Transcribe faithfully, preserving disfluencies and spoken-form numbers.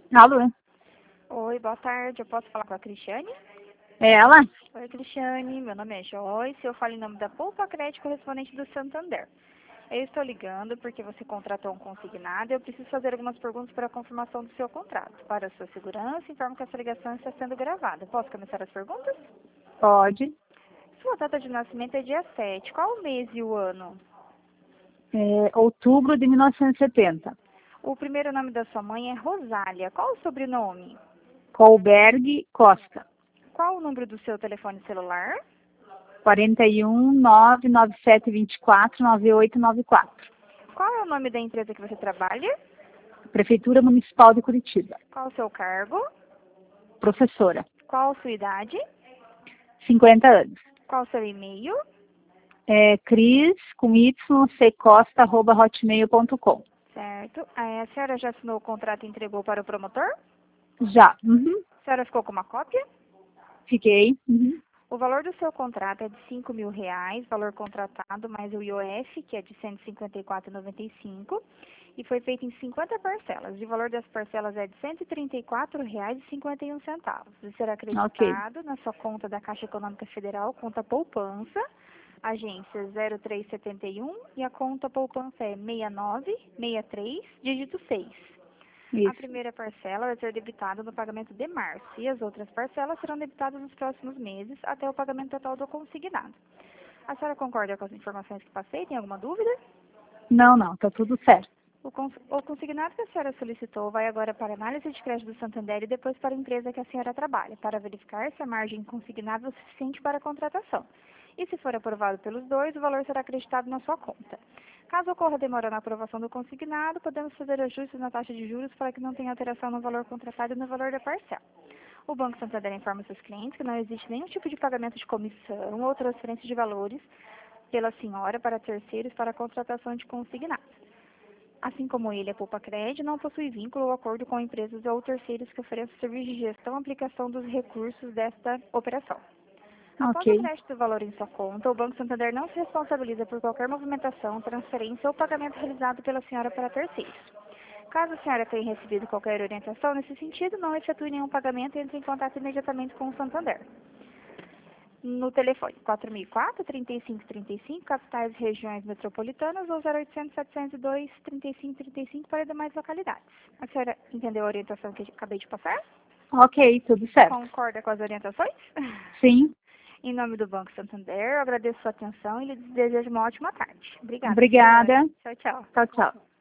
Alô? Oi, boa tarde. Eu posso falar com a Cristiane? É ela? Oi, Cristiane. Meu nome é Joyce. Eu falo em nome da Poupa Crédito correspondente do Santander. Eu estou ligando porque você contratou um consignado e eu preciso fazer algumas perguntas para a confirmação do seu contrato. Para a sua segurança, informo que essa ligação está sendo gravada. Posso começar as perguntas? Pode. Sua data de nascimento é dia sete. Qual o mês e o ano? É, outubro de mil novecentos e setenta. O primeiro nome da sua mãe é Rosália. Qual o sobrenome? Colberg Costa. Qual o número do seu telefone celular? quarenta e um, nove nove sete vinte e quatro, nove oito nove quatro. Qual é o nome da empresa que você trabalha? Prefeitura Municipal de Curitiba. Qual o seu cargo? Professora. Qual a sua idade? cinquenta anos. Qual o seu e-mail? É, Cris, com Y, ccosta, arroba hotmail ponto com. Certo. Eh, A senhora já assinou o contrato e entregou para o promotor? Já. Uhum. A senhora ficou com uma cópia? Fiquei. Uhum. O valor do seu contrato é de cinco mil reais, valor contratado mais o I O F, que é de cento e cinquenta e quatro reais e noventa e cinco centavos, e foi feito em cinquenta parcelas. O valor das parcelas é de cento e trinta e quatro reais e cinquenta e um centavos. E será Ok. acreditado na sua conta da Caixa Econômica Federal, conta poupança, agência zero três sete um, e a conta poupança é seis nove seis três, dígito seis. A Isso. primeira parcela vai ser debitada no pagamento de março e as outras parcelas serão debitadas nos próximos meses até o pagamento total do consignado. A senhora concorda com as informações que passei? Tem alguma dúvida? Não, não. Tá tudo certo. O, cons o consignado que a senhora solicitou vai agora para a análise de crédito do Santander e depois para a empresa que a senhora trabalha, para verificar se a margem consignável é suficiente para a contratação. E se for aprovado pelos dois, o valor será acreditado na sua conta. Caso ocorra demora na aprovação do consignado, podemos fazer ajustes na taxa de juros para que não tenha alteração no valor contratado e no valor da parcela. O Banco Santander informa seus clientes que não existe nenhum tipo de pagamento de comissão ou transferência de valores pela senhora para terceiros para a contratação de consignados. Assim como ele, a Poupa Crédito não possui vínculo ou acordo com empresas ou terceiros que ofereçam serviço de gestão e aplicação dos recursos desta operação. Após o Ok. crédito do valor em sua conta, o Banco Santander não se responsabiliza por qualquer movimentação, transferência ou pagamento realizado pela senhora para terceiros. Caso a senhora tenha recebido qualquer orientação nesse sentido, não efetue nenhum pagamento e entre em contato imediatamente com o Santander. No telefone quatro mil e quatro, trinta e cinco trinta e cinco, capitais e regiões metropolitanas, ou zero oitocentos, setecentos e dois, trinta e cinco trinta e cinco para demais localidades. A senhora entendeu a orientação que eu acabei de passar? Ok, tudo certo. Concorda com as orientações? Sim. Em nome do Banco Santander, eu agradeço sua atenção e lhe desejo uma ótima tarde. Obrigada, senhora. Obrigada. Tchau, tchau. Tchau, tchau.